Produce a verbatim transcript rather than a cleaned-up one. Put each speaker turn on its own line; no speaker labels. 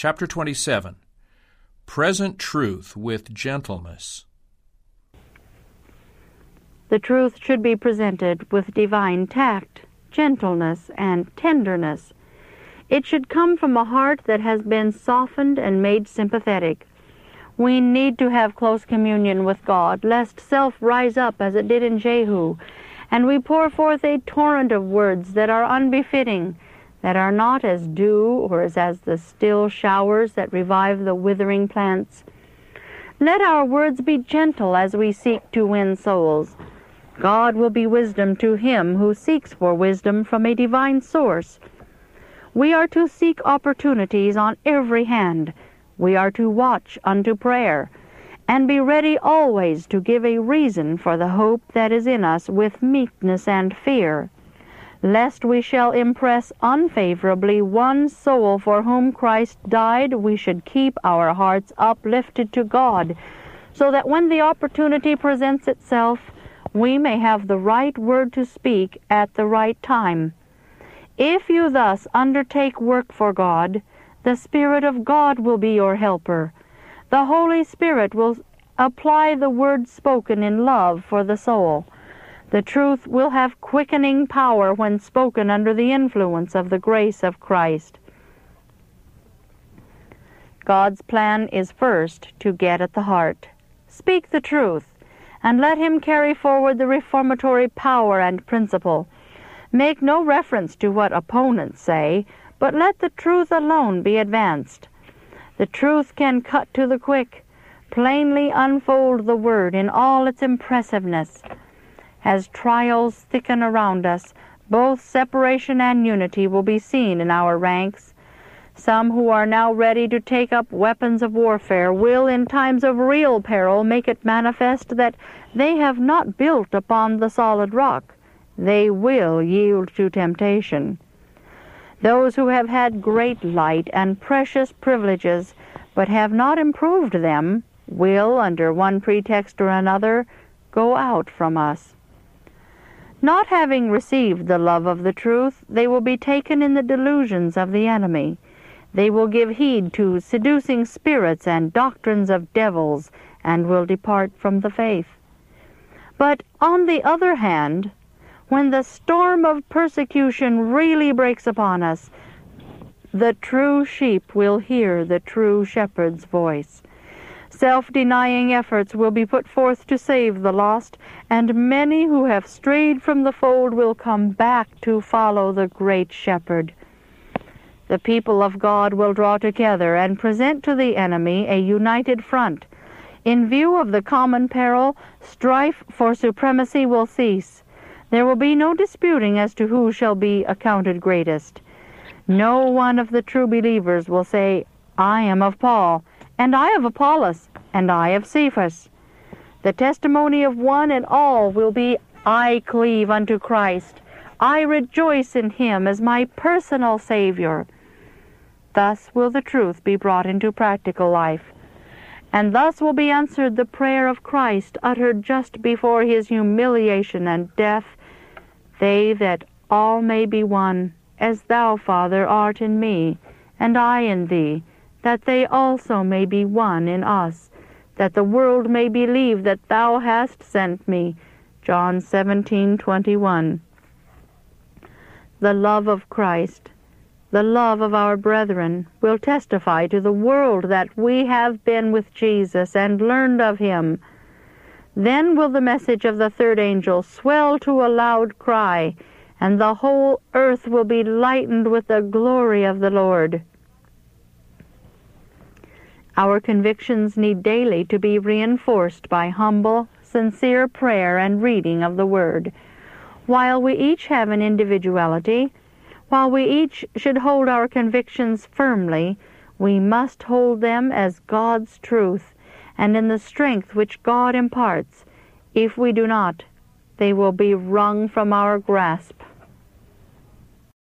Chapter twenty-seven. Present Truth with Gentleness.
The truth should be presented with divine tact, gentleness, and tenderness. It should come from a heart that has been softened and made sympathetic. We need to have close communion with God, lest self rise up as it did in Jehu, and we pour forth a torrent of words that are unbefitting, that are not as dew or as, as the still showers that revive the withering plants. Let our words be gentle as we seek to win souls. God will be wisdom to him who seeks for wisdom from a divine source. We are to seek opportunities on every hand. We are to watch unto prayer, and be ready always to give a reason for the hope that is in us with meekness and fear. Lest we shall impress unfavorably one soul for whom Christ died, we should keep our hearts uplifted to God, so that when the opportunity presents itself, we may have the right word to speak at the right time. If you thus undertake work for God, the Spirit of God will be your helper. The Holy Spirit will apply the word spoken in love for the soul. The truth will have quickening power when spoken under the influence of the grace of Christ. God's plan is first to get at the heart. Speak the truth, and let him carry forward the reformatory power and principle. Make no reference to what opponents say, but let the truth alone be advanced. The truth can cut to the quick, plainly unfold the word in all its impressiveness. As trials thicken around us, both separation and unity will be seen in our ranks. Some who are now ready to take up weapons of warfare will, in times of real peril, make it manifest that they have not built upon the solid rock. They will yield to temptation. Those who have had great light and precious privileges, but have not improved them, will, under one pretext or another, go out from us. Not having received the love of the truth, they will be taken in the delusions of the enemy. They will give heed to seducing spirits and doctrines of devils, and will depart from the faith. But on the other hand, when the storm of persecution really breaks upon us, the true sheep will hear the true shepherd's voice. Self-denying efforts will be put forth to save the lost, and many who have strayed from the fold will come back to follow the great shepherd. The people of God will draw together and present to the enemy a united front. In view of the common peril, strife for supremacy will cease. There will be no disputing as to who shall be accounted greatest. No one of the true believers will say, "I am of Paul," and "I of Apollos," and "I of Cephas." The testimony of one and all will be, "I cleave unto Christ. I rejoice in him as my personal Savior." Thus will the truth be brought into practical life. And thus will be answered the prayer of Christ uttered just before his humiliation and death, "They that all may be one, as thou, Father, art in me, and I in thee, that they also may be one in us, that the world may believe that thou hast sent me." John seventeen twenty-one. The love of Christ, the love of our brethren, will testify to the world that we have been with Jesus and learned of him. Then will the message of the third angel swell to a loud cry, and the whole earth will be lightened with the glory of the Lord. Our convictions need daily to be reinforced by humble, sincere prayer and reading of the Word. While we each have an individuality, while we each should hold our convictions firmly, we must hold them as God's truth, and in the strength which God imparts. If we do not, they will be wrung from our grasp